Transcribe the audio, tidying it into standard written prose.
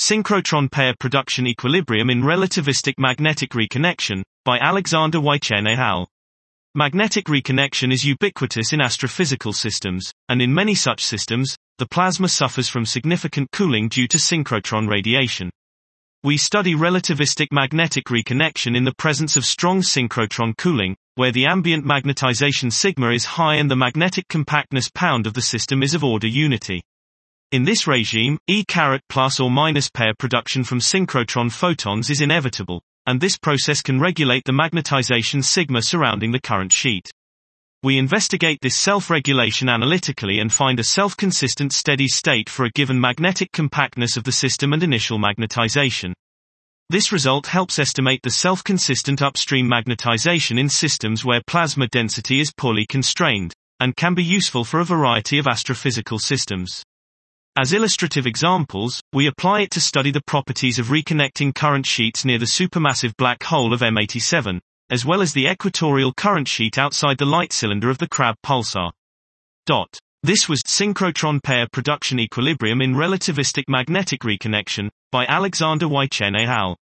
Synchrotron pair production equilibrium in relativistic magnetic reconnection, by Alexander Wychen et al. Magnetic reconnection is ubiquitous in astrophysical systems, and in many such systems, the plasma suffers from significant cooling due to synchrotron radiation. We study relativistic magnetic reconnection in the presence of strong synchrotron cooling, where the ambient magnetization sigma is high and the magnetic compactness pound of the system is of order unity. In this regime, E plus or minus pair production from synchrotron photons is inevitable, and this process can regulate the magnetization sigma surrounding the current sheet. We investigate this self-regulation analytically and find a self-consistent steady state for a given magnetic compactness of the system and initial magnetization. This result helps estimate the self-consistent upstream magnetization in systems where plasma density is poorly constrained, and can be useful for a variety of astrophysical systems. As illustrative examples, we apply it to study the properties of reconnecting current sheets near the supermassive black hole of M87, as well as the equatorial current sheet outside the light cylinder of the Crab pulsar. This was Synchrotron Pair Production Equilibrium in Relativistic Magnetic Reconnection, by Alexander Wychen et al.